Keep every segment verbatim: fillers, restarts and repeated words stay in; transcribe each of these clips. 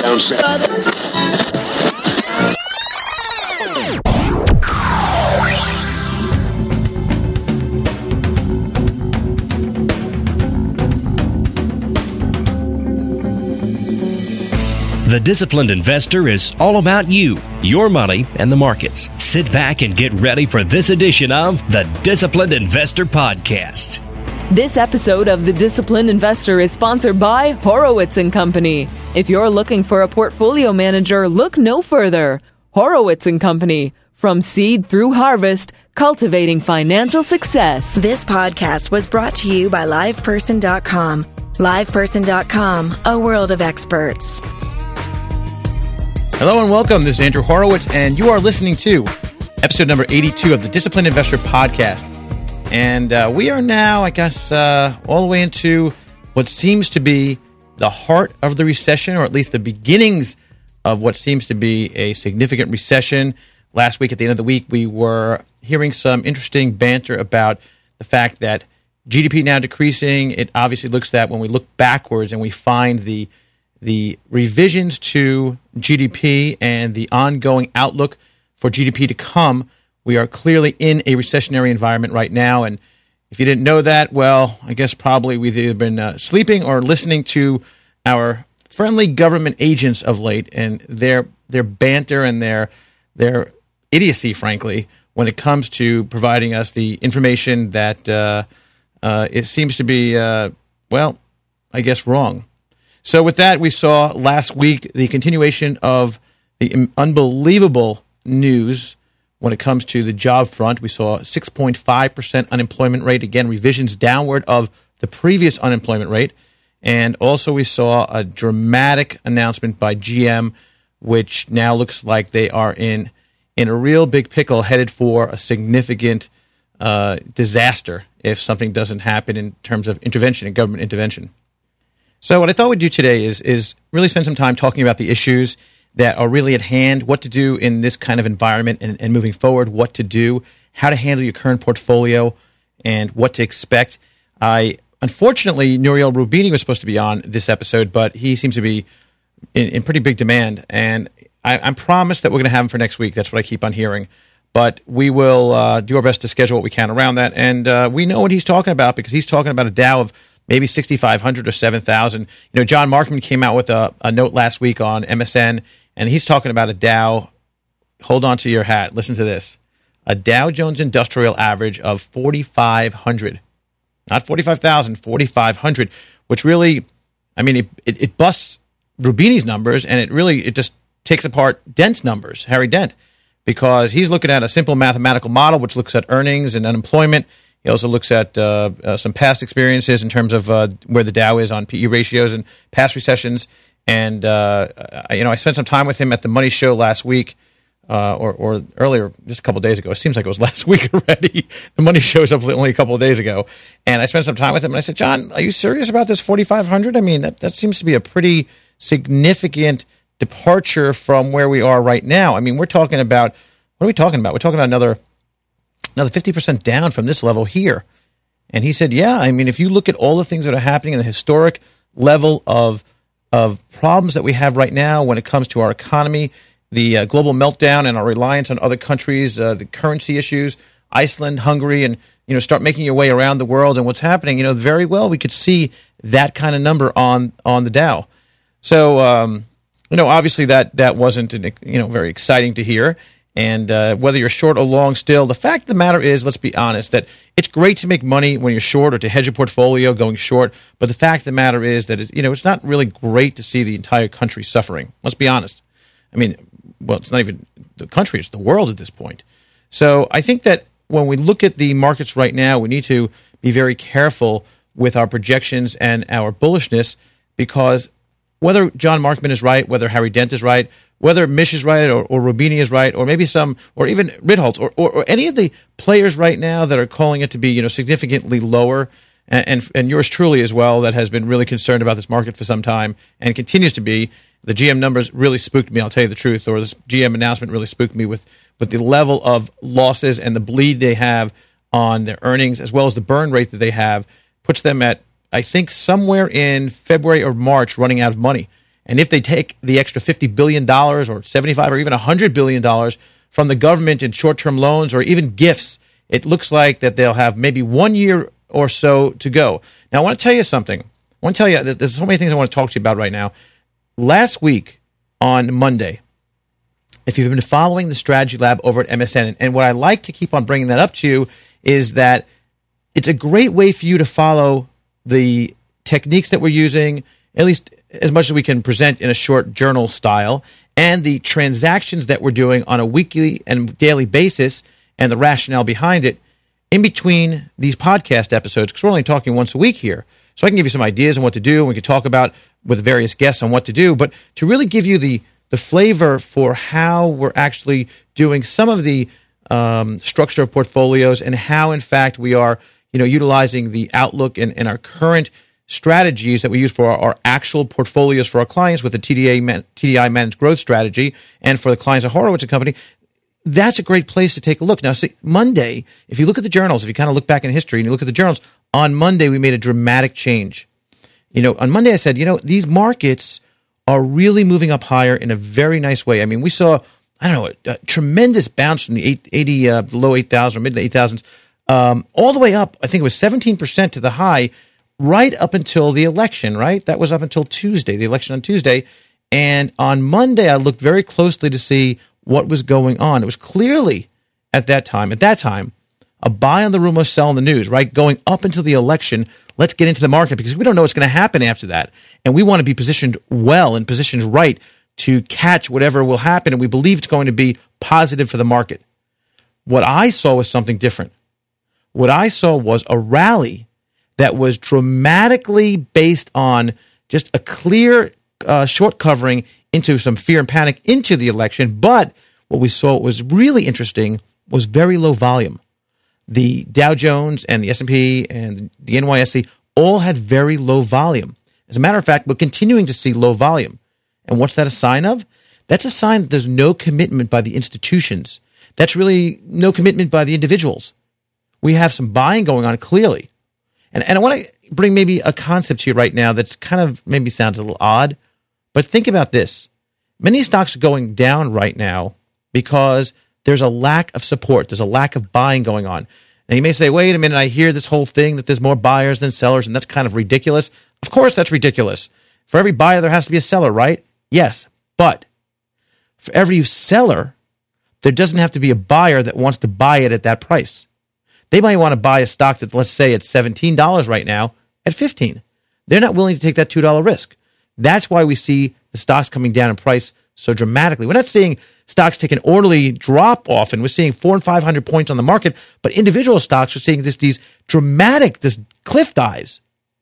down south. The Disciplined Investor is all about you, your money, and the markets. Sit back and get ready for this edition of the Disciplined Investor Podcast. This episode of The Disciplined Investor is sponsored by Horowitz and Company. If you're looking for a portfolio manager, look no further. Horowitz and Company. From seed through harvest, cultivating financial success. This podcast was brought to you by live person dot com. live person dot com, a world of experts. Hello and welcome. This is Andrew Horowitz, and you are listening to episode number eighty-two of the Disciplined Investor Podcast. And uh, we are now, I guess, uh, all the way into what seems to be the heart of the recession, or at least the beginnings of what seems to be a significant recession. Last week, at the end of the week, we were hearing some interesting banter about the fact that G D P now decreasing. It obviously looks that when we look backwards and we find the the revisions to G D P and the ongoing outlook for G D P to come, we are clearly in a recessionary environment right now. And if you didn't know that, well, I guess probably we've either been uh, sleeping or listening to our friendly government agents of late and their their banter and their their idiocy, frankly, when it comes to providing us the information that uh, uh, it seems to be, uh, well, I guess wrong. So with that, we saw last week the continuation of the unbelievable news when it comes to the job front. We saw a six point five percent unemployment rate, again, revisions downward of the previous unemployment rate. And also we saw a dramatic announcement by G M, which now looks like they are in, in a real big pickle, headed for a significant uh, disaster if something doesn't happen in terms of intervention and government intervention. So what I thought we'd do today is is really spend some time talking about the issues that are really at hand, what to do in this kind of environment and, and moving forward, what to do, how to handle your current portfolio, and what to expect. I unfortunately, Nouriel Roubini was supposed to be on this episode, but he seems to be in, in pretty big demand, and I, I'm promised that we're going to have him for next week. That's what I keep on hearing. But we will uh, do our best to schedule what we can around that, and uh, we know what he's talking about because he's talking about a Dow of maybe sixty-five hundred or seven thousand. You know, John Markman came out with a, a note last week on M S N, and he's talking about a Dow. Hold on to your hat. Listen to this. A Dow Jones Industrial average of forty-five hundred. Not forty-five thousand, forty-five hundred, which really, I mean, it, it, it busts Roubini's numbers, and it really, it just takes apart Dent's numbers, Harry Dent, because he's looking at a simple mathematical model which looks at earnings and unemployment. He also looks at uh, uh, some past experiences in terms of uh, where the Dow is on P E ratios and past recessions. And, uh, I, you know, I spent some time with him at the Money Show last week, uh, or, or earlier, just a couple of days ago. It seems like it was last week already. The Money Show was up only a couple of days ago. And I spent some time with him, and I said, John, are you serious about this forty-five hundred? I mean, that, that seems to be a pretty significant departure from where we are right now. I mean, we're talking about, what are we talking about? We're talking about another... Another fifty percent down from this level here. And he said, yeah, I mean, if you look at all the things that are happening in the historic level of of problems that we have right now when it comes to our economy, the uh, global meltdown and our reliance on other countries, uh, the currency issues, Iceland, Hungary, and, you know, start making your way around the world and what's happening, you know, very well we could see that kind of number on on the Dow. So, um, you know, obviously that, that wasn't, you know, very exciting to hear. And uh, whether you're short or long still, the fact of the matter is, let's be honest, that it's great to make money when you're short or to hedge a portfolio going short. But the fact of the matter is that, it, you know, it's not really great to see the entire country suffering. Let's be honest. I mean, well, it's not even the country, it's the world at this point. So I think that when we look at the markets right now, we need to be very careful with our projections and our bullishness, because whether John Markman is right, whether Harry Dent is right, whether Mish is right or, or Roubini is right, or maybe some, or even Ritholtz, or, or, or any of the players right now that are calling it to be, you know, significantly lower, and, and and yours truly as well, that has been really concerned about this market for some time and continues to be. The G M numbers really spooked me, I'll tell you the truth, or this G M announcement really spooked me with, with the level of losses and the bleed they have on their earnings, as well as the burn rate that they have, puts them at, I think, somewhere in February or March running out of money. And if they take the extra fifty billion dollars or seventy-five or even one hundred billion dollars from the government in short-term loans or even gifts, it looks like that they'll have maybe one year or so to go. Now, I want to tell you something. I want to tell you, there's so many things I want to talk to you about right now. Last week on Monday, if you've been following the Strategy Lab over at M S N, and what I like to keep on bringing that up to you is that it's a great way for you to follow the techniques that we're using, at least as much as we can present in a short journal style, and the transactions that we're doing on a weekly and daily basis and the rationale behind it in between these podcast episodes, because we're only talking once a week here. So I can give you some ideas on what to do, and we can talk about with various guests on what to do, but to really give you the, the flavor for how we're actually doing some of the um, structure of portfolios and how, in fact, we are you know, utilizing the outlook and, and our current strategies that we use for our, our actual portfolios for our clients with the T D A man, T D I Managed Growth Strategy and for the clients of Horowitz and Company. That's a great place to take a look. Now, see, Monday, if you look at the journals, if you kind of look back in history and you look at the journals, on Monday we made a dramatic change. You know, on Monday I said, you know, these markets are really moving up higher in a very nice way. I mean, we saw, I don't know, a, a tremendous bounce from the eight, eighty, uh, the low eight thousand or mid eight thousands, um, all the way up. I think it was seventeen percent to the high, right up until the election, right? That was up until Tuesday, the election on Tuesday. And on Monday, I looked very closely to see what was going on. It was clearly at that time, at that time, a buy on the rumor, sell on the news, right? Going up until the election, let's get into the market because we don't know what's going to happen after that. And we want to be positioned well and positioned right to catch whatever will happen. And we believe it's going to be positive for the market. What I saw was something different. What I saw was a rally that was dramatically based on just a clear uh, short covering into some fear and panic into the election. But what we saw was really interesting was very low volume. The Dow Jones and the S and P and the N Y S E all had very low volume. As a matter of fact, we're continuing to see low volume. And what's that a sign of? That's a sign that there's no commitment by the institutions. That's really no commitment by the individuals. We have some buying going on clearly. And, and I want to bring maybe a concept to you right now that's kind of maybe sounds a little odd, but think about this. Many stocks are going down right now because there's a lack of support. There's a lack of buying going on. Now, you may say, wait a minute, I hear this whole thing that there's more buyers than sellers, and that's kind of ridiculous. Of course, that's ridiculous. For every buyer, there has to be a seller, right? Yes, but for every seller, there doesn't have to be a buyer that wants to buy it at that price. They might want to buy a stock that, let's say, it's seventeen dollars right now at fifteen dollars. They're not willing to take that two dollars risk. That's why we see the stocks coming down in price so dramatically. We're not seeing stocks take an orderly drop off, and we're seeing four and five hundred points on the market, but individual stocks are seeing this, these dramatic, this cliff dives.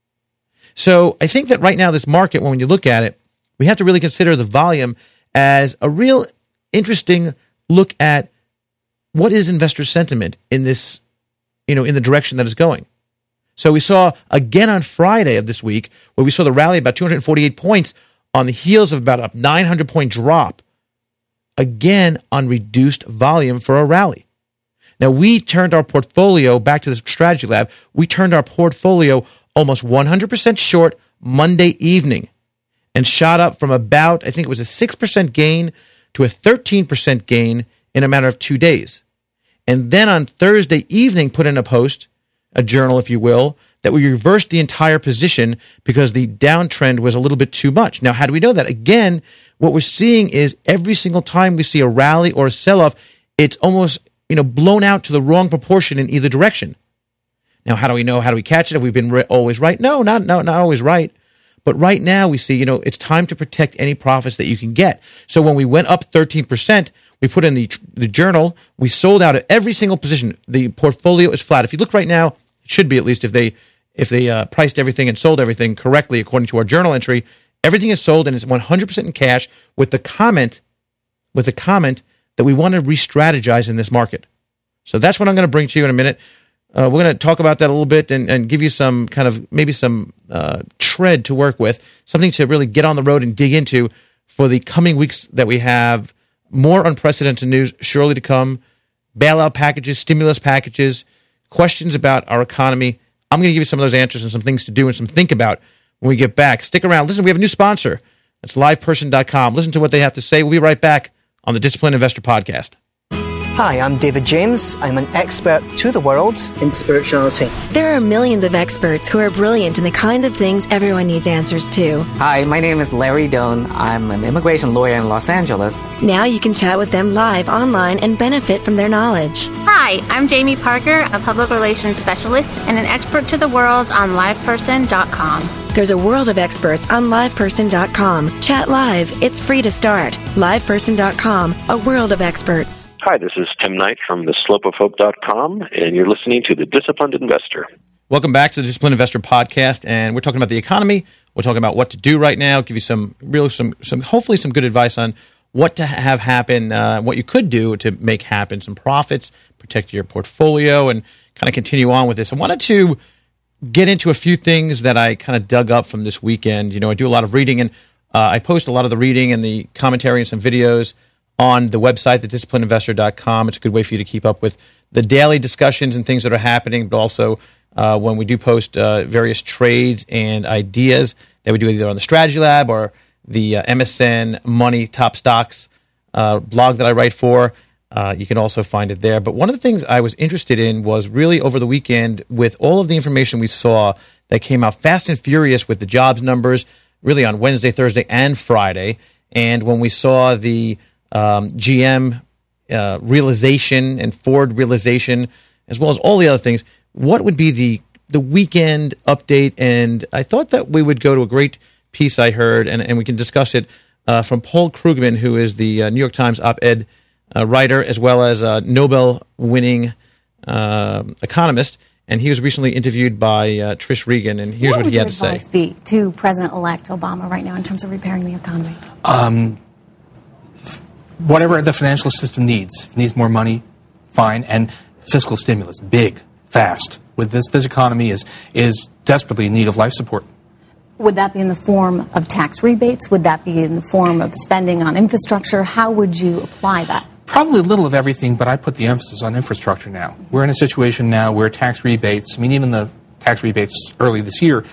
So I think that right now, this market, when you look at it, we have to really consider the volume as a real interesting look at what is investor sentiment in this, you know, in the direction that it's going. So we saw again on Friday of this week where we saw the rally about two hundred forty-eight points on the heels of about a nine hundred point drop, again on reduced volume for a rally. Now, we turned our portfolio, back to the Strategy Lab, we turned our portfolio almost one hundred percent short Monday evening and shot up from about, I think it was a six percent gain to a thirteen percent gain in a matter of two days. And then on Thursday evening, put in a post, a journal, if you will, that we reversed the entire position because the downtrend was a little bit too much. Now, how do we know that? Again, what we're seeing is every single time we see a rally or a sell-off, it's almost, you know, blown out to the wrong proportion in either direction. Now, how do we know? How do we catch it? Have we been re- always right? No, not, not, not always right. But right now we see, you know, it's time to protect any profits that you can get. So when we went up thirteen percent, we put in the the journal, we sold out at every single position. The portfolio is flat. If you look right now, it should be at least if they if they uh, priced everything and sold everything correctly according to our journal entry, everything is sold and it's one hundred percent in cash with the comment with the comment that we want to re-strategize in this market. So that's what I'm going to bring to you in a minute. Uh, we're going to talk about that a little bit and, and give you some kind of maybe some uh, tread to work with, something to really get on the road and dig into for the coming weeks that we have. More unprecedented news surely to come, bailout packages, stimulus packages, questions about our economy. I'm going to give you some of those answers and some things to do and some think about when we get back. Stick around. Listen, we have a new sponsor. That's live person dot com. Listen to what they have to say. We'll be right back on the Disciplined Investor Podcast. Hi, I'm David James. I'm an expert to the world in spirituality. There are millions of experts who are brilliant in the kinds of things everyone needs answers to. Hi, my name is Larry Doan. I'm an immigration lawyer in Los Angeles. Now you can chat with them live online and benefit from their knowledge. Hi, I'm Jamie Parker, a public relations specialist and an expert to the world on live person dot com. There's a world of experts on live person dot com. Chat live. It's free to start. live person dot com, a world of experts. Hi, this is Tim Knight from the slope of hope dot com, and you're listening to The Disciplined Investor. Welcome back to the Disciplined Investor Podcast, and we're talking about the economy. We're talking about what to do right now, give you some, real, some, some, hopefully some good advice on what to have happen, uh, what you could do to make happen some profits, protect your portfolio, and kind of continue on with this. I wanted to get into a few things that I kind of dug up from this weekend. You know, I do a lot of reading, and uh, I post a lot of the reading and the commentary and some videos on the website, the disciplined investor dot com. It's a good way for you to keep up with the daily discussions and things that are happening, but also uh, when we do post uh, various trades and ideas that we do either on the Strategy Lab or the uh, M S N Money Top Stocks uh, blog that I write for. Uh, you can also find it there. But one of the things I was interested in was really over the weekend with all of the information we saw that came out fast and furious with the jobs numbers, really on Wednesday, Thursday, and Friday. And when we saw the um, G M uh, realization and Ford realization, as well as all the other things, what would be the the weekend update? And I thought that we would go to a great piece I heard, and, and we can discuss it uh, from Paul Krugman, who is the uh, New York Times op-ed uh, writer, as well as a Nobel-winning uh, economist. And he was recently interviewed by uh, Trish Regan, and here's what, what he had to say. What would your advice be to President-elect Obama right now in terms of repairing the economy? Um, whatever the financial system needs. If it needs more money, fine. And fiscal stimulus, big, fast. With this, this economy is is desperately in need of life support. Would that be in the form of tax rebates? Would that be in the form of spending on infrastructure? How would you apply that? Probably a little of everything, but I put the emphasis on infrastructure now. We're in a situation now where tax rebates, I mean, even the tax rebates early this year,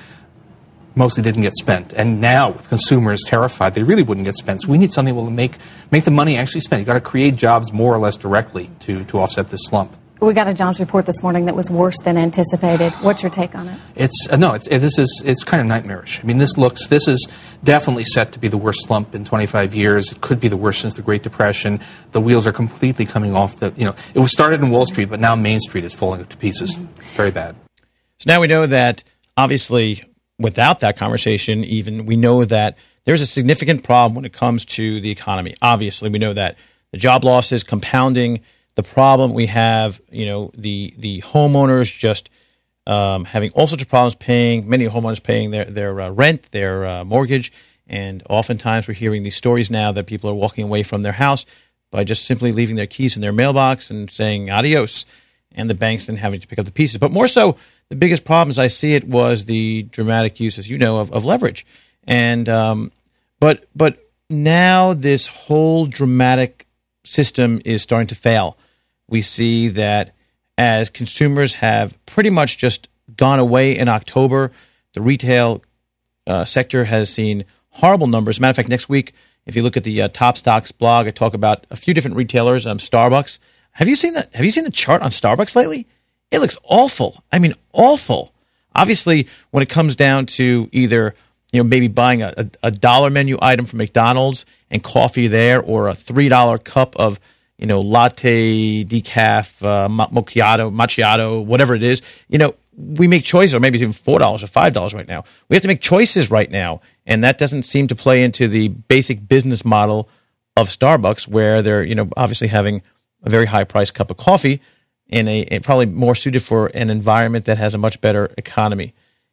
mostly didn't get spent. And now, with consumers terrified, they really wouldn't get spent. So we need something that will make, make the money actually spent. You've got to create jobs more or less directly to, to offset this slump. We got a jobs report this morning that was worse than anticipated. What's your take on it? It's uh, no, it's it, this is it's kind of nightmarish. I mean, this looks this is definitely set to be the worst slump in twenty-five years. It could be the worst since the Great Depression. The wheels are completely coming off. The you know it was started in Wall Street, but now Main Street is falling to pieces. Mm-hmm. Very bad. So now we know that obviously, without that conversation, even we know that there's a significant problem when it comes to the economy. Obviously, we know that the job losses compounding. The problem we have, you know, the the homeowners just um, having all sorts of problems paying, many homeowners paying their, their uh, rent, their uh, mortgage, and oftentimes we're hearing these stories now that people are walking away from their house by just simply leaving their keys in their mailbox and saying adios, and the banks then having to pick up the pieces. But more so, the biggest problem as I see it was the dramatic use, as you know, of, of leverage. And um, but but now this whole dramatic system is starting to fail. We see that as consumers have pretty much just gone away in October, the retail uh, sector has seen horrible numbers. As a matter of fact, next week, if you look at the uh, Top Stocks blog, I talk about a few different retailers. Um, Starbucks. Have you seen that? Have you seen the chart on Starbucks lately? It looks awful. I mean, awful. Obviously, when it comes down to either you know maybe buying a, a, a dollar menu item from McDonald's and coffee there, or a three dollar cup of you know, latte, decaf, uh, macchiato, macchiato, whatever it is, you know, we make choices, or maybe it's even four dollars or five dollars right now. We have to make choices right now, and that doesn't seem to play into the basic business model of Starbucks, where they're, you know, obviously having a very high-priced cup of coffee in a, a probably more suited for an environment that has a much better economy.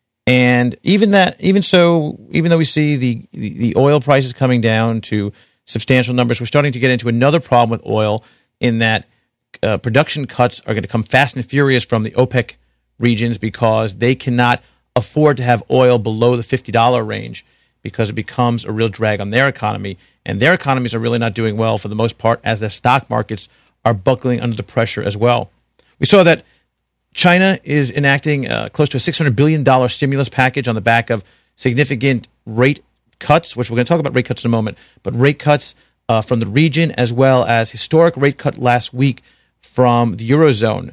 And even that, even so, even though we see the, the, the oil prices coming down to substantial numbers, we're starting to get into another problem with oil in that uh, production cuts are going to come fast and furious from the OPEC regions because they cannot afford to have oil below the fifty dollars range because it becomes a real drag on their economy. And their economies are really not doing well for the most part, as their stock markets are buckling under the pressure as well. We saw that China is enacting uh, close to a six hundred billion dollars stimulus package on the back of significant rate cuts, which we're going to talk about rate cuts in a moment, but rate cuts uh, from the region as well as historic rate cut last week from the Eurozone.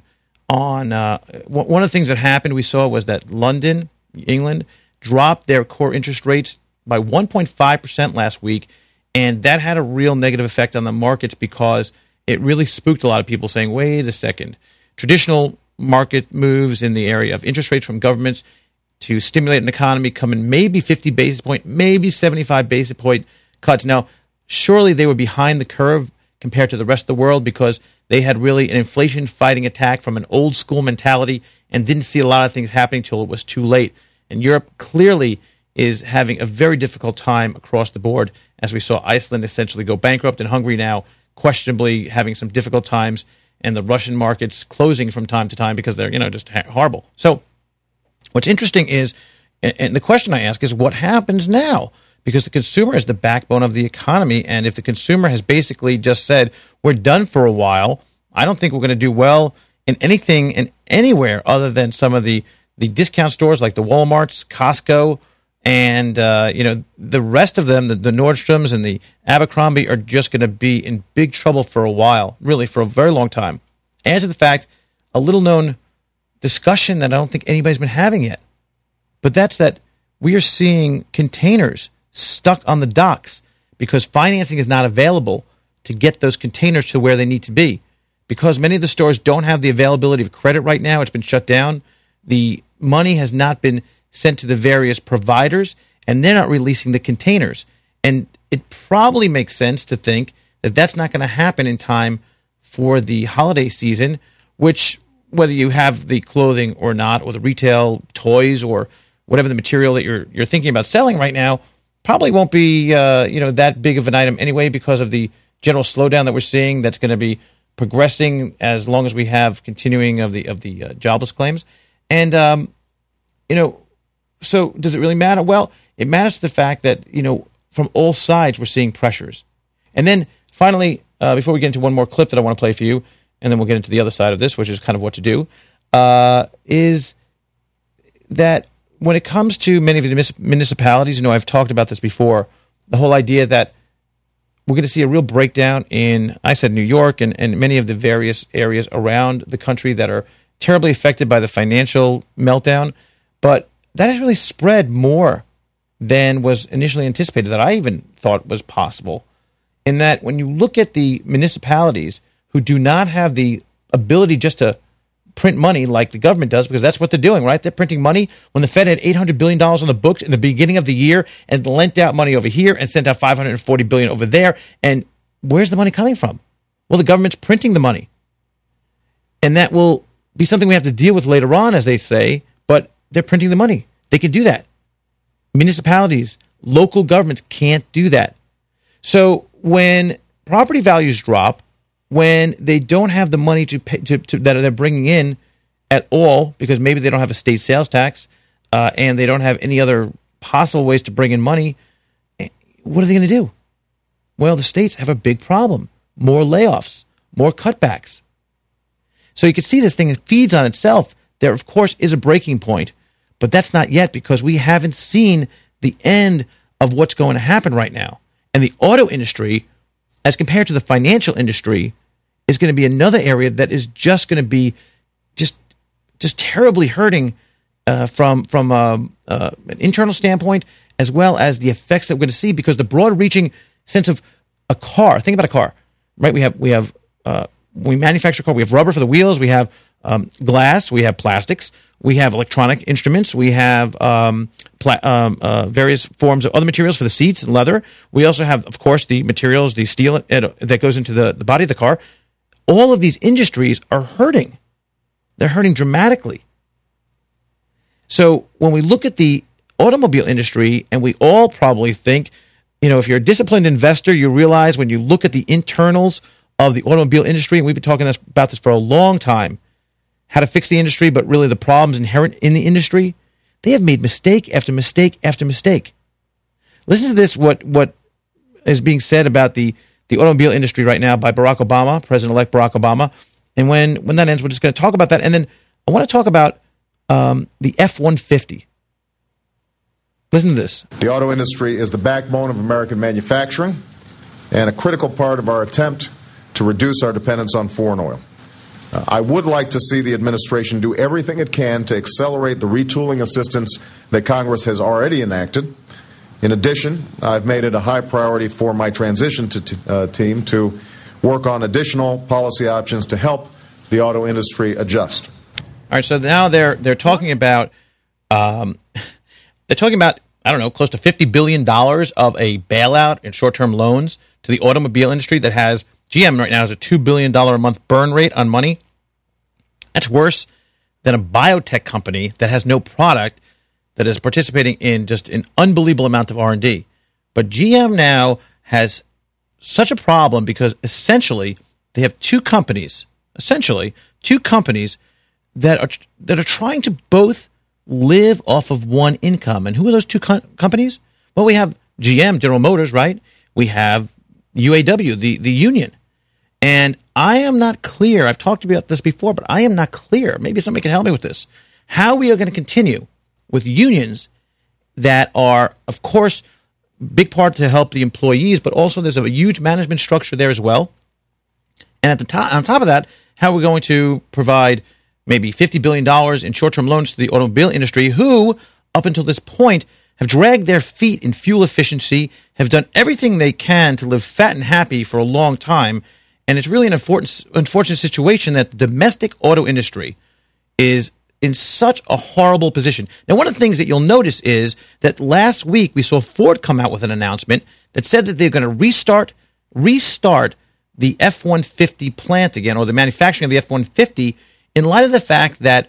On uh, one of the things that happened, we saw was that London, England, dropped their core interest rates by one point five percent last week, and that had a real negative effect on the markets because it really spooked a lot of people saying, wait a second, traditional market moves in the area of interest rates from governments to stimulate an economy come in maybe fifty basis point, maybe seventy-five basis point cuts. Now, surely they were behind the curve compared to the rest of the world because they had really an inflation-fighting attack from an old-school mentality and didn't see a lot of things happening until it was too late. And Europe clearly is having a very difficult time across the board, as we saw Iceland essentially go bankrupt and Hungary now questionably having some difficult times, and the Russian markets closing from time to time because they're, you know, just horrible. So what's interesting is, and the question I ask is, what happens now? Because the consumer is the backbone of the economy, and if the consumer has basically just said, we're done for a while, I don't think we're going to do well in anything and anywhere other than some of the, the discount stores like the Walmarts, Costco, and uh, you know, the rest of them, the, the Nordstroms and the Abercrombie, are just going to be in big trouble for a while, really for a very long time. Add to the fact, a little-known discussion that I don't think anybody's been having yet, but that's that we are seeing containers stuck on the docks because financing is not available to get those containers to where they need to be. Because many of the stores don't have the availability of credit right now, it's been shut down. The money has not been sent to the various providers, and they're not releasing the containers. And it probably makes sense to think that that's not going to happen in time for the holiday season, which, whether you have the clothing or not, or the retail toys or whatever the material that you're you're thinking about selling right now, probably won't be uh, you know that big of an item anyway because of the general slowdown that we're seeing that's going to be progressing as long as we have continuing of the of the uh, jobless claims. And um, you know, so does it really matter? Well, it matters to the fact that, you know, from all sides we're seeing pressures. And then finally, uh, before we get into one more clip that I want to play for you, and then we'll get into the other side of this, which is kind of what to do, uh, is that when it comes to many of the municipalities, you know, I've talked about this before, the whole idea that we're going to see a real breakdown in, I said New York and, and many of the various areas around the country that are terribly affected by the financial meltdown. But that has really spread more than was initially anticipated, that I even thought was possible. In that when you look at the municipalities who do not have the ability just to print money like the government does, because that's what they're doing, right? They're printing money. When the Fed had eight hundred billion dollars on the books in the beginning of the year and lent out money over here and sent out five hundred forty billion dollars over there. And where's the money coming from? Well, the government's printing the money. And that will be something we have to deal with later on, as they say, but they're printing the money. They can do that. Municipalities, local governments can't do that. So when property values drop, when they don't have the money to pay, to, to, that they're bringing in at all, because maybe they don't have a state sales tax uh, and they don't have any other possible ways to bring in money, what are they going to do? Well, the states have a big problem. More layoffs, more cutbacks. So you can see this thing feeds on itself. There, of course, is a breaking point, but that's not yet because we haven't seen the end of what's going to happen right now. And the auto industry, as compared to the financial industry, is going to be another area that is just going to be just just terribly hurting uh, from from um, uh, an internal standpoint, as well as the effects that we're going to see, because the broad-reaching sense of a car. Think about a car, right? We have we have uh, we manufacture a car. We have rubber for the wheels. We have um, glass. We have plastics. We have electronic instruments. We have um, pla- um, uh, various forms of other materials for the seats and leather. We also have, of course, the materials, the steel that goes into the, the body of the car. All of these industries are hurting. They're hurting dramatically. So when we look at the automobile industry, and we all probably think, you know, if you're a disciplined investor, you realize when you look at the internals of the automobile industry, and we've been talking about this for a long time, how to fix the industry, but really the problems inherent in the industry, they have made mistake after mistake after mistake. Listen to this, what what is being said about the, the automobile industry right now by Barack Obama, President-elect Barack Obama. And when, when that ends, we're just going to talk about that. And then I want to talk about um, the F one fifty. Listen to this. The auto industry is the backbone of American manufacturing and a critical part of our attempt to reduce our dependence on foreign oil. Uh, I would like to see the administration do everything it can to accelerate the retooling assistance that Congress has already enacted. In addition, I've made it a high priority for my transition to t- uh, team to work on additional policy options to help the auto industry adjust. All right, so now they're they're talking about um, they're talking about I don't know close to fifty billion dollars of a bailout in short-term loans to the automobile industry that has G M right now has a two billion dollars a month burn rate on money. That's worse than a biotech company that has no product that is participating in just an unbelievable amount of R and D. But G M now has such a problem because essentially they have two companies, essentially two companies that are that are trying to both live off of one income. And who are those two co- companies? Well, we have G M, General Motors, right? We have U A W, the, the union. And I am not clear, I've talked about this before, but I am not clear, maybe somebody can help me with this, how we are going to continue with unions that are, of course, big part to help the employees, but also there's a huge management structure there as well. And at the top, on top of that, how we're going to provide maybe fifty billion dollars in short-term loans to the automobile industry, who, up until this point, have dragged their feet in fuel efficiency, have done everything they can to live fat and happy for a long time. And it's really an unfortunate, unfortunate situation that the domestic auto industry is in such a horrible position. Now, one of the things that you'll notice is that last week we saw Ford come out with an announcement that said that they're going to restart restart the F one fifty plant again, or the manufacturing of the F one fifty, in light of the fact that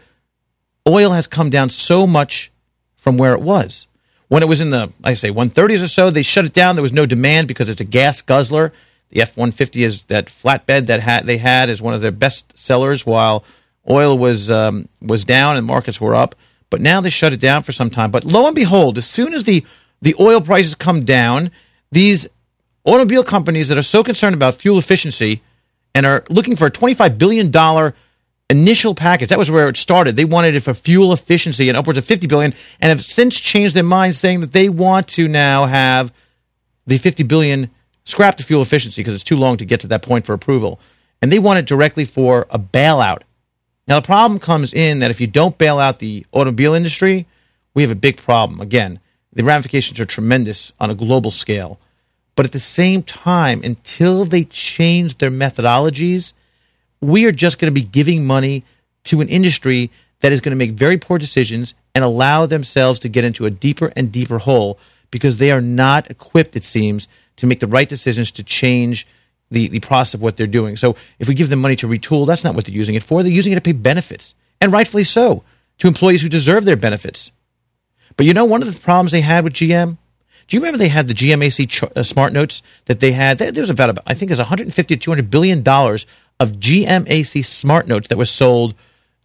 oil has come down so much from where it was. When it was in the, I say, one thirties or so, they shut it down. There was no demand because it's a gas guzzler. The F one fifty is that flatbed that ha- they had is one of their best sellers, while oil was um, was down and markets were up. But now they shut it down for some time. But lo and behold, as soon as the, the oil prices come down, these automobile companies that are so concerned about fuel efficiency and are looking for a twenty-five billion dollars initial package, that was where it started. They wanted it for fuel efficiency and upwards of fifty billion dollars, and have since changed their minds, saying that they want to now have the fifty billion dollars scrap the fuel efficiency because it's too long to get to that point for approval. And they want it directly for a bailout. Now, the problem comes in that if you don't bail out the automobile industry, we have a big problem. Again, the ramifications are tremendous on a global scale. But at the same time, until they change their methodologies, we are just going to be giving money to an industry that is going to make very poor decisions and allow themselves to get into a deeper and deeper hole because they are not equipped, it seems, to make the right decisions to change the, the process of what they're doing. So if we give them money to retool, that's not what they're using it for. They're using it to pay benefits, and rightfully so, to employees who deserve their benefits. But you know, one of the problems they had with G M, do you remember they had the G M A C ch- uh, smart notes that they had? There was about, I think there's one hundred fifty to two hundred billion dollars of G M A C smart notes that were sold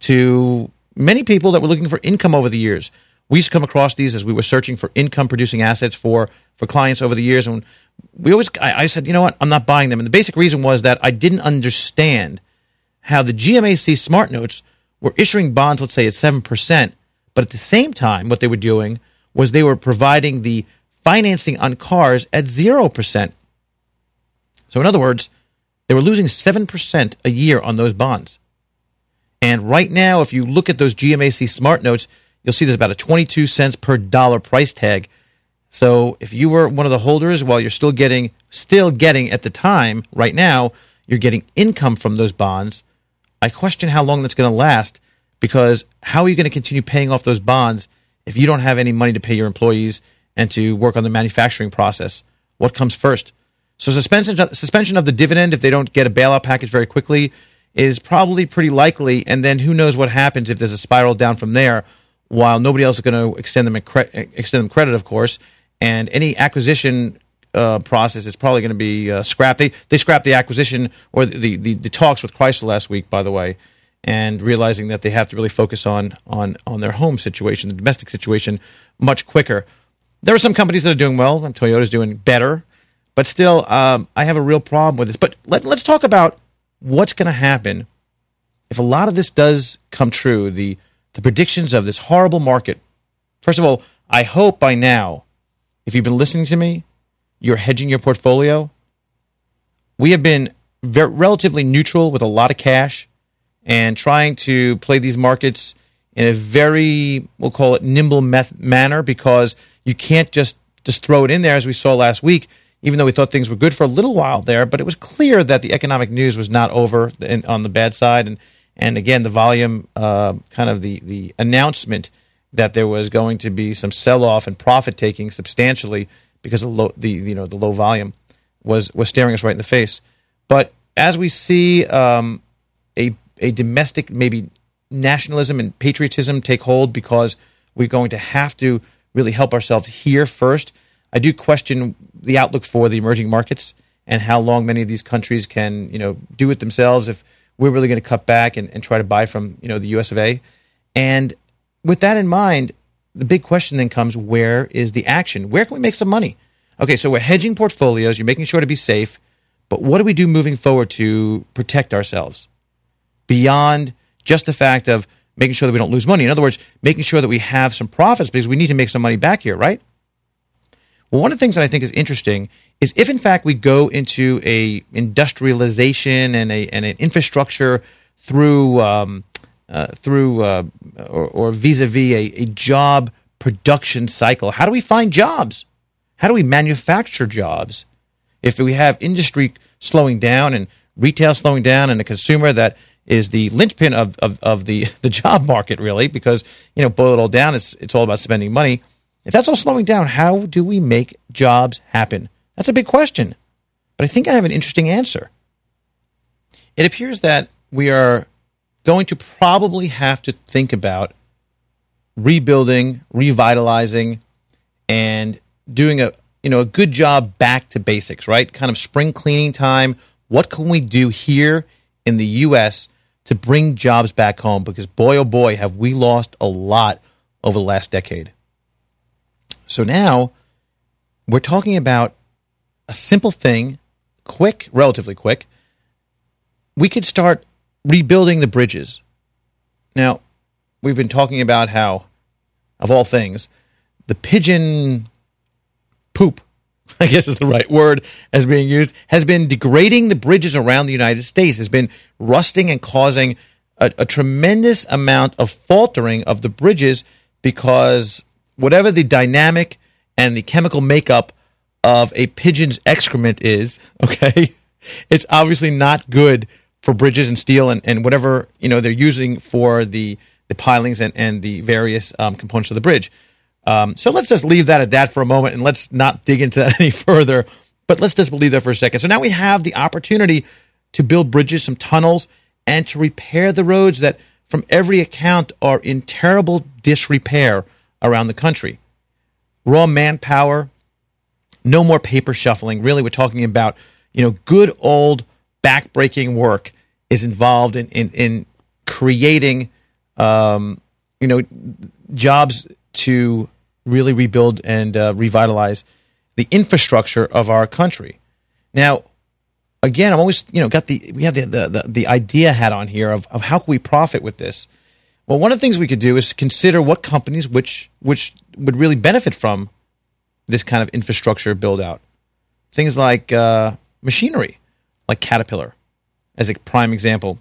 to many people that were looking for income over the years. We used to come across these as we were searching for income-producing assets for, for clients over the years, and we always, I, I said, you know what, I'm not buying them. And the basic reason was that I didn't understand how the G M A C smart notes were issuing bonds, let's say, at seven percent, but at the same time, what they were doing was they were providing the financing on cars at zero percent. So in other words, they were losing seven percent a year on those bonds. And right now, if you look at those G M A C smart notes, you'll see there's about a twenty-two cents per dollar price tag. So if you were one of the holders, while you're still getting, still getting at the time, right now, you're getting income from those bonds, I question how long that's going to last, because how are you going to continue paying off those bonds if you don't have any money to pay your employees and to work on the manufacturing process? What comes first? So suspension, suspension of the dividend, if they don't get a bailout package very quickly, is probably pretty likely, and then who knows what happens if there's a spiral down from there, while nobody else is going to extend them, cre- extend them credit, of course. And any acquisition uh, process is probably going to be uh, scrapped. They they scrapped the acquisition or the, the, the talks with Chrysler last week, by the way, and realizing that they have to really focus on on on their home situation, the domestic situation, much quicker. There are some companies that are doing well, and Toyota's doing better, but still, um, I have a real problem with this. But let, let's talk about what's going to happen if a lot of this does come true, the the predictions of this horrible market. First of all, I hope by now, if you've been listening to me, you're hedging your portfolio. We have been very, relatively neutral with a lot of cash and trying to play these markets in a very, we'll call it nimble meth- manner, because you can't just, just throw it in there, as we saw last week, even though we thought things were good for a little while there. But it was clear that the economic news was not over in, on the bad side. And, and again, the volume, uh, kind of the, the announcement that there was going to be some sell-off and profit-taking substantially because of low, the, you know, the low volume was, was staring us right in the face. But as we see um, a a domestic, maybe nationalism and patriotism take hold, because we're going to have to really help ourselves here first, I do question the outlook for the emerging markets and how long many of these countries can, you know, do it themselves if we're really going to cut back and, and try to buy from, you know, the U S of A. And with that in mind, the big question then comes, where is the action? Where can we make some money? Okay, so we're hedging portfolios. You're making sure to be safe. But what do we do moving forward to protect ourselves beyond just the fact of making sure that we don't lose money? In other words, making sure that we have some profits, because we need to make some money back here, right? Well, one of the things that I think is interesting is if, in fact, we go into a industrialization and a and an infrastructure through um, uh, through uh, or, or vis-a-vis a, a job production cycle, how do we find jobs? How do we manufacture jobs? If we have industry slowing down and retail slowing down and a consumer that is the linchpin of, of, of the, the job market, really, because, you know, boil it all down, it's, it's all about spending money. If that's all slowing down, how do we make jobs happen? That's a big question. But I think I have an interesting answer. It appears that we are going to probably have to think about rebuilding, revitalizing, and doing a you know, a good job back to basics, right? Kind of spring cleaning time. What can we do here in the U S to bring jobs back home? Because boy, oh boy, have we lost a lot over the last decade. So now we're talking about a simple thing, quick, relatively quick. We could start rebuilding the bridges. Now, we've been talking about how, of all things, the pigeon poop, I guess is the right word as being used, has been degrading the bridges around the United States, has been rusting and causing a, a tremendous amount of faltering of the bridges, because whatever the dynamic and the chemical makeup of a pigeon's excrement is, okay, it's obviously not good for bridges and steel and, and whatever, you know, they're using for the, the pilings and, and the various um, components of the bridge. Um, so let's just leave that at that for a moment, and let's not dig into that any further. But let's just believe that for a second. So now we have the opportunity to build bridges, some tunnels, and to repair the roads that, from every account, are in terrible disrepair around the country. Raw manpower, no more paper shuffling. Really, we're talking about, you know, good old back-breaking work is involved in in, in creating, um, you know, jobs to really rebuild and uh, revitalize the infrastructure of our country. Now, again, I'm always, you know, got the we have the the, the, the idea hat on here of, of how can we profit with this. Well, one of the things we could do is consider what companies which which would really benefit from this kind of infrastructure build out. Things like uh, machinery, like Caterpillar, as a prime example.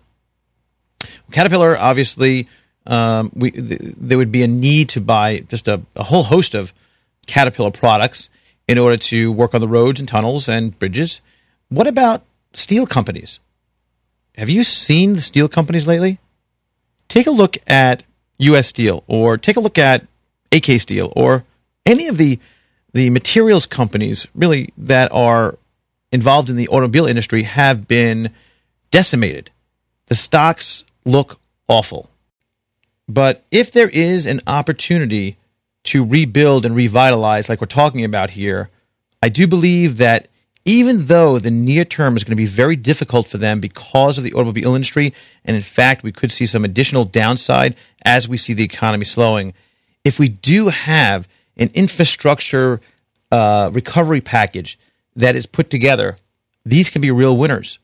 Caterpillar, obviously, um, we th- there would be a need to buy just a, a whole host of Caterpillar products in order to work on the roads and tunnels and bridges. What about steel companies? Have you seen the steel companies lately? Take a look at U S Steel, or take a look at A K Steel, or any of the the materials companies really that are involved in the automobile industry have been decimated. The stocks look awful. But if there is an opportunity to rebuild and revitalize like we're talking about here, I do believe that even though the near term is going to be very difficult for them because of the automobile industry, and in fact we could see some additional downside as we see the economy slowing, if we do have an infrastructure uh, recovery package that is put together, these can be real winners.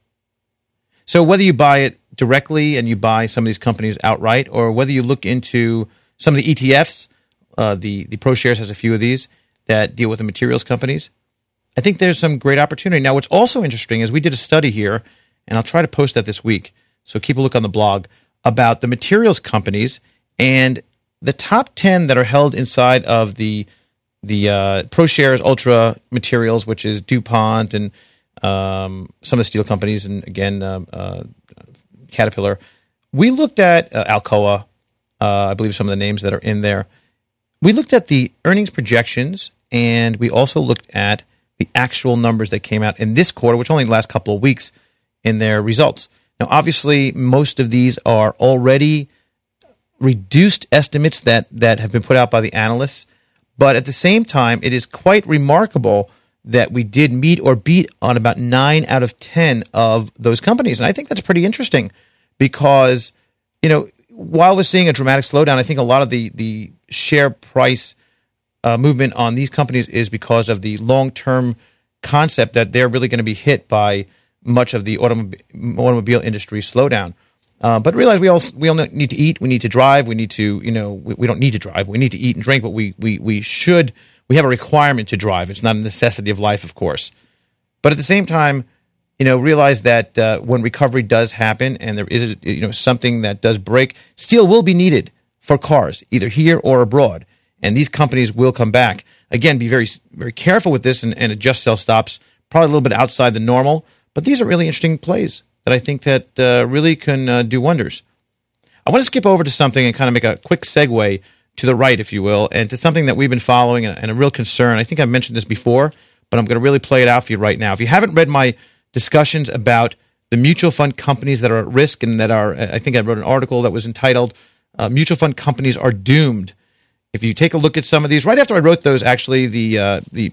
So whether you buy it directly and you buy some of these companies outright, or whether you look into some of the E T Fs uh, the, the ProShares has a few of these that deal with the materials companies. I think there's some great opportunity. Now, what's also interesting is we did a study here, and I'll try to post that this week, so keep a look on the blog, about the materials companies and the top ten that are held inside of the the uh, ProShares Ultra Materials, which is DuPont and um, some of the steel companies, and again, um, uh, Caterpillar. We looked at uh, Alcoa, uh, I believe some of the names that are in there. We looked at the earnings projections, and we also looked at the actual numbers that came out in this quarter, which only the last couple of weeks in their results. Now, obviously, most of these are already reduced estimates that, that have been put out by the analysts. But at the same time, it is quite remarkable that we did meet or beat on about nine out of ten of those companies. And I think that's pretty interesting because, you know, while we're seeing a dramatic slowdown, I think a lot of the, the share price uh, movement on these companies is because of the long-term concept that they're really going to be hit by much of the automob- automobile industry slowdown. Uh, but realize we all we all need to eat, we need to drive, we need to, you know, we, we don't need to drive, we need to eat and drink, but we we we should, we have a requirement to drive. It's not a necessity of life, of course. But at the same time, you know, realize that uh, when recovery does happen and there is, you know, something that does break, steel will be needed for cars, either here or abroad. And these companies will come back. Again, be very very careful with this and, and adjust sell stops, probably a little bit outside the normal. But these are really interesting plays that I think that uh, really can uh, do wonders. I want to skip over to something and kind of make a quick segue to the right, if you will, and to something that we've been following and, and a real concern. I think I've mentioned this before, but I'm going to really play it out for you right now. If you haven't read my discussions about the mutual fund companies that are at risk and that are, I think I wrote an article that was entitled, uh, Mutual Fund Companies Are Doomed. If you take a look at some of these, right after I wrote those, actually, the uh, the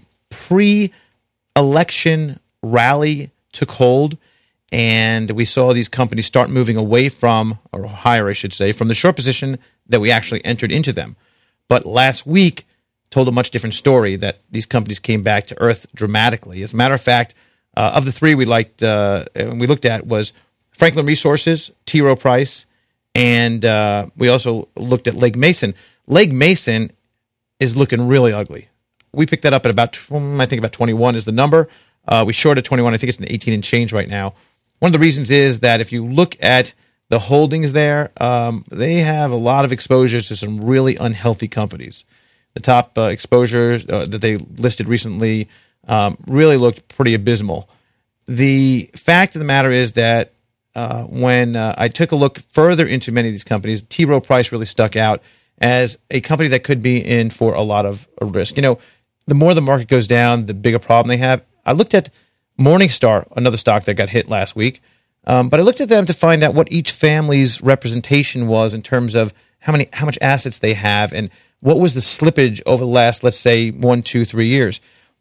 pre-election rally took hold, and we saw these companies start moving away from, or higher, I should say, from the short position that we actually entered into them. But last week told a much different story, that these companies came back to earth dramatically. As a matter of fact, uh, of the three we liked, uh, and we looked at was Franklin Resources, T. Rowe Price, and uh, we also looked at Legg Mason. Legg Mason is looking really ugly. We picked that up at about, I think about twenty-one is the number. Uh, we shorted twenty-one. I think it's an eighteen and change right now. One of the reasons is that if you look at the holdings there, um, they have a lot of exposures to some really unhealthy companies. The top uh, exposures uh, that they listed recently um, really looked pretty abysmal. The fact of the matter is that uh, when uh, I took a look further into many of these companies, T. Rowe Price really stuck out as a company that could be in for a lot of a risk. You know, the more the market goes down, the bigger problem they have. I looked at Morningstar, another stock that got hit last week, um, but I looked at them to find out what each family's representation was in terms of how many, how much assets they have, and what was the slippage over the last, let's say, one, two, three years.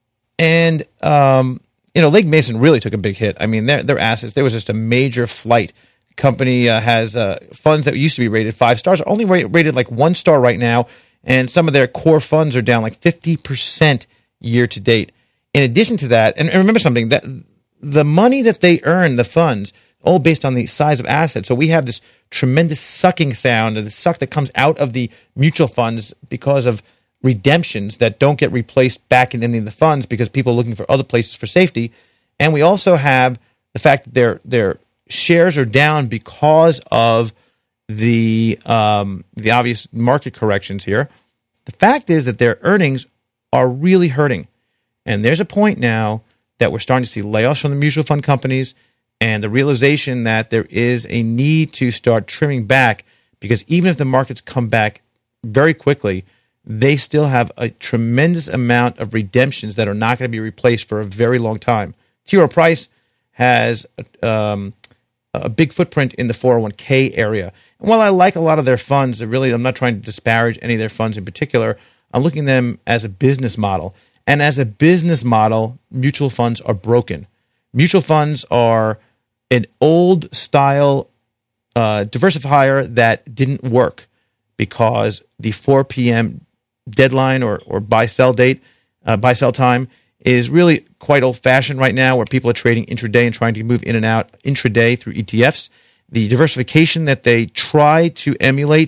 And um, you know, Legg Mason really took a big hit. I mean, their their assets, there was just a major flight. The company uh, has uh, funds that used to be rated five stars are only ra- rated like one star right now, and some of their core funds are down like fifty percent year to date. In addition to that, and remember something, that the money that they earn, the funds, all based on the size of assets. So we have this tremendous sucking sound, the suck that comes out of the mutual funds because of redemptions that don't get replaced back in any of the funds because people are looking for other places for safety. And we also have the fact that their their shares are down because of the um, the obvious market corrections here. The fact is that their earnings are really hurting. And there's a point now that we're starting to see layoffs from the mutual fund companies and the realization that there is a need to start trimming back, because even if the markets come back very quickly, they still have a tremendous amount of redemptions that are not going to be replaced for a very long time. T. Rowe Price has um, a big footprint in the four oh one k area. And while I like a lot of their funds, really, I'm not trying to disparage any of their funds in particular. I'm looking at them as a business model. And as a business model, mutual funds are broken. Mutual funds are an old style uh, diversifier that didn't work because the four p.m. deadline or, or buy-sell date, uh, buy-sell time is really quite old-fashioned right now, where people are trading intraday and trying to move in and out intraday through E T Fs. The diversification that they try to emulate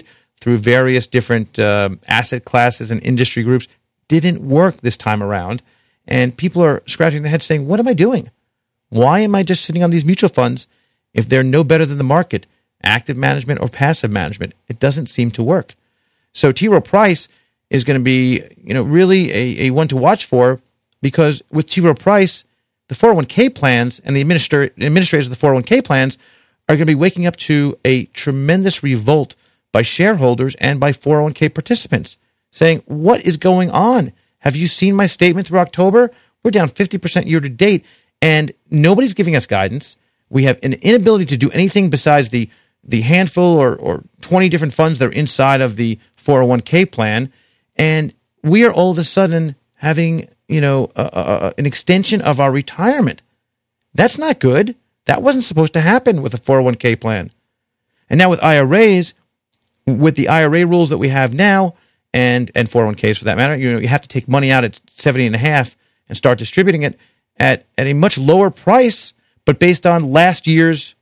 through various different uh, asset classes and industry groups didn't work this time around. And people are scratching their heads saying, what am I doing? Why am I just sitting on these mutual funds if they're no better than the market, active management or passive management? It doesn't seem to work. So T. Rowe Price is going to be, you know, really a, a one to watch for, because with T. Rowe Price, the four oh one k plans and the administra- administrators of the four oh one k plans are going to be waking up to a tremendous revolt by shareholders and by four oh one k participants saying, what is going on? Have you seen my statement through October? We're down fifty percent year to date, and nobody's giving us guidance. We have an inability to do anything besides the the handful or, or twenty different funds that are inside of the four oh one k plan, and we are all of a sudden having, you know, a, a, an extension of our retirement. That's not good. That wasn't supposed to happen with a four oh one k plan. And now with I R As, with the I R A rules that we have now, and, and four oh one k's for that matter, you know, you have to take money out at seventy and a half and start distributing it at, at a much lower price, but based on last year's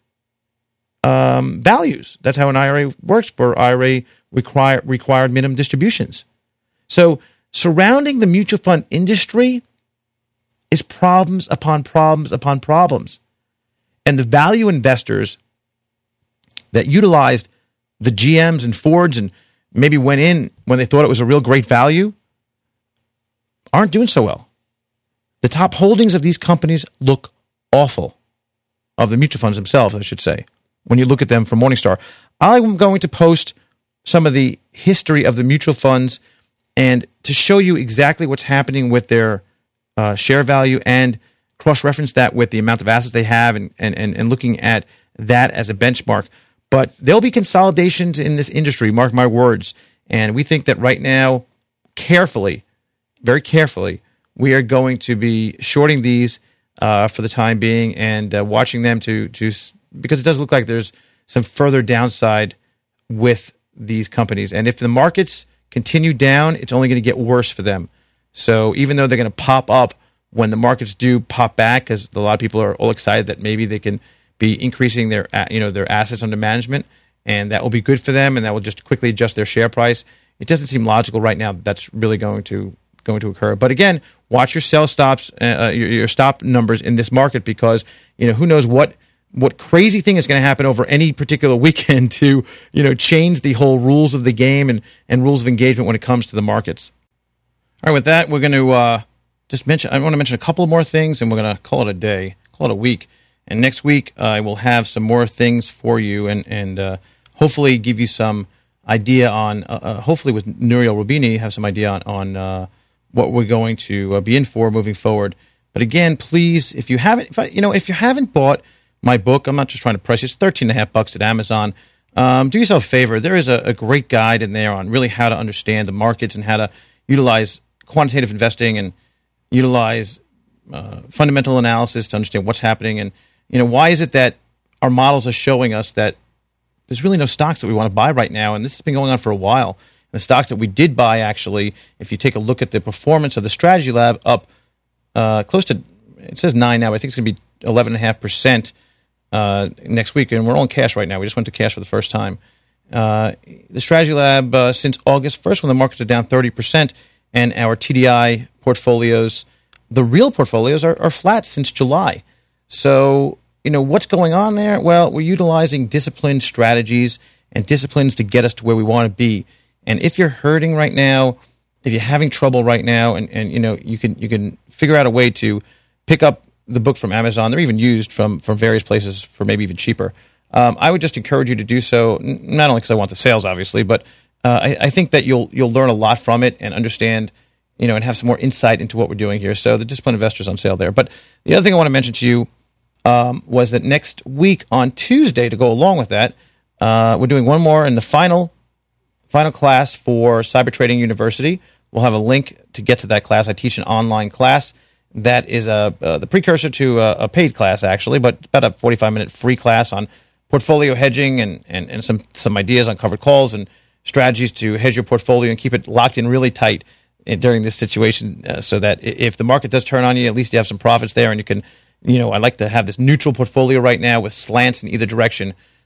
um, values. That's how an I R A works for I R A require, required minimum distributions. So surrounding the mutual fund industry is problems upon problems upon problems. And the value investors that utilized the G Ms and Fords and maybe went in when they thought it was a real great value aren't doing so well. The top holdings of these companies look awful, of the mutual funds themselves, I should say, when you look at them from Morningstar. I'm going to post some of the history of the mutual funds and to show you exactly what's happening with their uh, share value and cross-reference that with the amount of assets they have and, and, and, and looking at that as a benchmark. But there'll be consolidations in this industry, mark my words. And we think that right now, carefully, very carefully, we are going to be shorting these uh, for the time being and uh, watching them to, to because it does look like there's some further downside with these companies. And if the markets continue down, it's only going to get worse for them. So even though they're going to pop up when the markets do pop back, because a lot of people are all excited that maybe they can be increasing their, you know, their assets under management, and that will be good for them, and that will just quickly adjust their share price. It doesn't seem logical right now that that's really going to going to occur. But again, watch your sell stops, uh, your, your stop numbers in this market, because you know who knows what what crazy thing is going to happen over any particular weekend to you know change the whole rules of the game and and rules of engagement when it comes to the markets. All right, with that, we're going to uh, just mention. I want to mention a couple more things, and we're going to call it a day, call it a week. And next week, uh, I will have some more things for you and, and uh, hopefully give you some idea on, uh, uh, hopefully with Nouriel Roubini, have some idea on, on uh, what we're going to uh, be in for moving forward. But again, please, if you haven't, if I, you know, if you haven't bought my book, I'm not just trying to price it, it's thirteen and a half bucks at Amazon. Um, do yourself a favor. There is a, a great guide in there on really how to understand the markets and how to utilize quantitative investing and utilize uh, fundamental analysis to understand what's happening. And you know, why is it that our models are showing us that there's really no stocks that we want to buy right now? And this has been going on for a while. And the stocks that we did buy, actually, if you take a look at the performance of the Strategy Lab, up uh, close to, it says nine now, but I think it's going to be eleven point five percent uh, next week. And we're all in cash right now. We just went to cash for the first time. Uh, the Strategy Lab, uh, since August first, when the markets are down thirty percent, and our T D I portfolios, the real portfolios, are, are flat since July. So, you know, what's going on there? Well, we're utilizing disciplined strategies and disciplines to get us to where we want to be. And if you're hurting right now, if you're having trouble right now, and, and you know, you can you can figure out a way to pick up the book from Amazon. They're even used from, from various places for maybe even cheaper. Um, I would just encourage you to do so, not only because I want the sales, obviously, but uh, I, I think that you'll you'll learn a lot from it and understand, you know, and have some more insight into what we're doing here. So the Disciplined Investor is on sale there. But the other thing I want to mention to you Um, was that next week on Tuesday, to go along with that, uh, we're doing one more in the final final class for Cyber Trading University. We'll have a link to get to that class. I teach an online class that is a, uh, the precursor to a, a paid class, actually, but about a forty-five minute free class on portfolio hedging and, and, and some, some ideas on covered calls and strategies to hedge your portfolio and keep it locked in really tight during this situation uh, so that if the market does turn on you, at least you have some profits there and you can. You know, I like to have this neutral portfolio right now with slants in either direction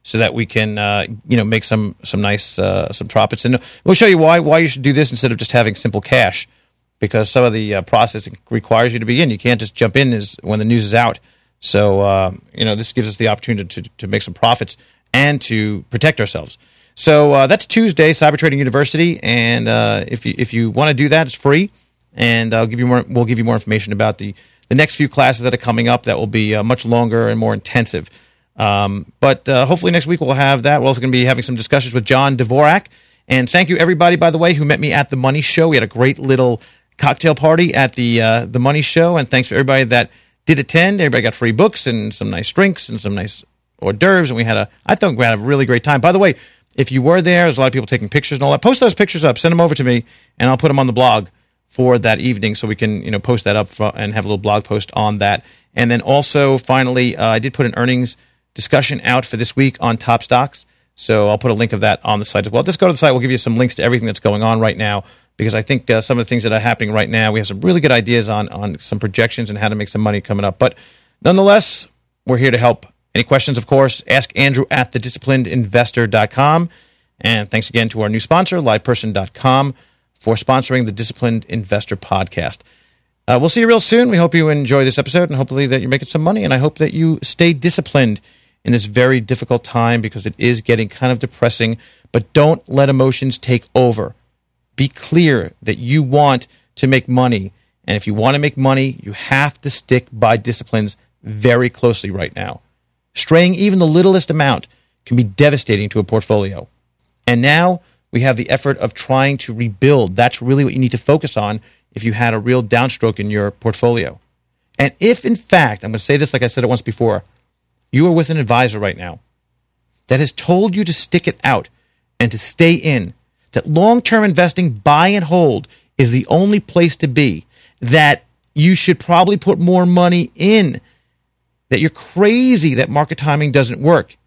so that we can, uh, you know, make some some nice uh, some profits. And we'll show you why why you should do this instead of just having simple cash, because some of the uh, processing requires you to be in. You can't just jump in as when the news is out. So uh, you know, this gives us the opportunity to to make some profits and to protect ourselves. So uh, that's Tuesday, Cyber Trading University, and uh, if you if you want to do that, it's free, and I'll give you more. We'll give you more information about the the next few classes that are coming up that will be uh, much longer and more intensive. Um, but uh, hopefully next week we'll have that. We're also going to be having some discussions with John Dvorak. And thank you everybody, by the way, who met me at the Money Show. We had a great little cocktail party at the uh, the Money Show, and thanks to everybody that did attend. Everybody got free books and some nice drinks and some nice hors d'oeuvres, and we had a I thought we had a really great time. By the way, if you were there, there's a lot of people taking pictures and all that. Post those pictures up, send them over to me, and I'll put them on the blog for that evening, so we can you know post that up for, and have a little blog post on that. And then also, finally, uh, I did put an earnings discussion out for this week on Top Stocks, so I'll put a link of that on the site as well. Just go to the site. We'll give you some links to everything that's going on right now, because I think uh, some of the things that are happening right now, we have some really good ideas on on some projections and how to make some money coming up. But nonetheless, we're here to help. Any questions, of course, ask Andrew at the disciplined investor dot com. And thanks again to our new sponsor, live person dot com, for sponsoring the Disciplined Investor Podcast. Uh, we'll see you real soon. We hope you enjoy this episode, and hopefully that you're making some money, and I hope that you stay disciplined in this very difficult time, because it is getting kind of depressing. But don't let emotions take over. Be clear that you want to make money, and if you want to make money, you have to stick by disciplines very closely right now. Straying even the littlest amount can be devastating to a portfolio. And now we have the effort of trying to rebuild. That's really what you need to focus on if you had a real downstroke in your portfolio. And if, in fact, I'm going to say this like I said it once before, you are with an advisor right now that has told you to stick it out and to stay in, that long-term investing, buy and hold, is the only place to be, that you should probably put more money in, that you're crazy that market timing doesn't work,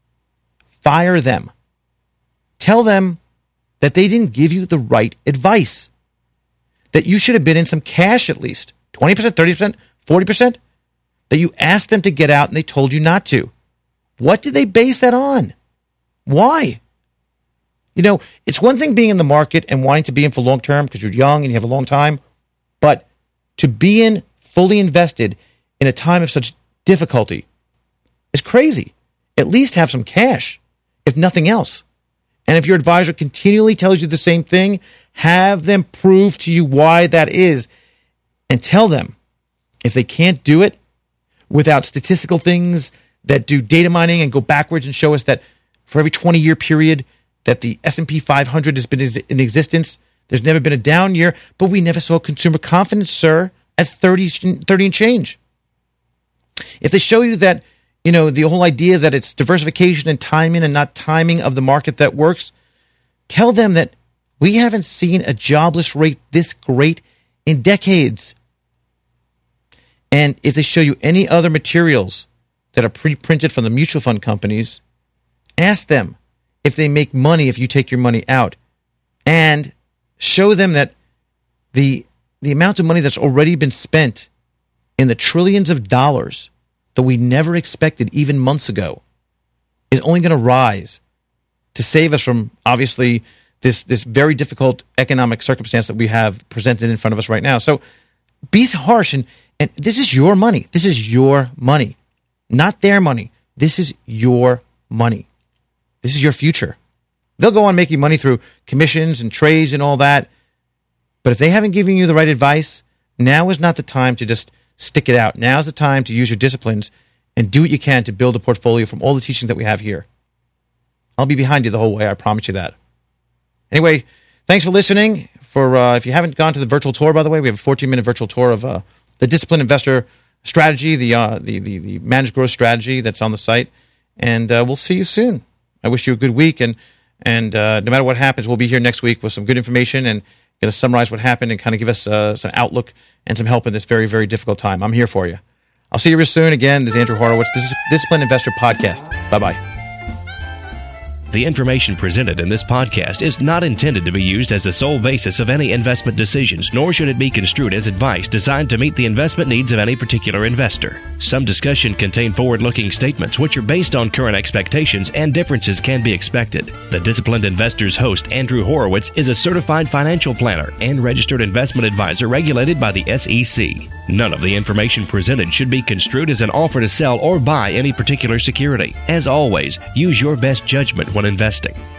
fire them. Tell them that they didn't give you the right advice, that you should have been in some cash at least, twenty percent, thirty percent, forty percent, that you asked them to get out and they told you not to. What did they base that on? Why? You know, it's one thing being in the market and wanting to be in for long term because you're young and you have a long time, but to be in fully invested in a time of such difficulty is crazy. At least have some cash, if nothing else. And if your advisor continually tells you the same thing, have them prove to you why that is, and tell them if they can't do it without statistical things that do data mining and go backwards and show us that for every twenty-year period that the S and P five hundred has been in existence, there's never been a down year, but we never saw consumer confidence, sir, at thirty, thirty and change. If they show you that, you know, the whole idea that it's diversification and timing and not timing of the market that works, tell them that we haven't seen a jobless rate this great in decades. And if they show you any other materials that are pre-printed from the mutual fund companies, ask them if they make money if you take your money out, and show them that the the amount of money that's already been spent in the trillions of dollars that we never expected even months ago is only going to rise to save us from, obviously, this this very difficult economic circumstance that we have presented in front of us right now. So be harsh, and, and this is your money. This is your money, not their money. This is your money. This is your future. They'll go on making money through commissions and trades and all that. But if they haven't given you the right advice, now is not the time to just stick it out. Now's the time to use your disciplines and do what you can to build a portfolio from all the teachings that we have here. I'll be behind you the whole way. I promise you that. Anyway, thanks for listening. For uh, if you haven't gone to the virtual tour, by the way, we have a fourteen-minute virtual tour of uh, the Disciplined Investor strategy, the, uh, the the the managed growth strategy that's on the site. And uh, we'll see you soon. I wish you a good week. And, and uh, no matter what happens, we'll be here next week with some good information and going to summarize what happened and kind of give us uh, some outlook and some help in this very, very difficult time. I'm here for you. I'll see you real soon. Again, this is Andrew Horowitz, this is Disciplined Investor Podcast. Bye-bye. The information presented in this podcast is not intended to be used as the sole basis of any investment decisions, nor should it be construed as advice designed to meet the investment needs of any particular investor. Some discussion contain forward-looking statements which are based on current expectations, and differences can be expected. The Disciplined Investor's host, Andrew Horowitz, is a certified financial planner and registered investment advisor regulated by the S E C. None of the information presented should be construed as an offer to sell or buy any particular security. As always, use your best judgment when investing.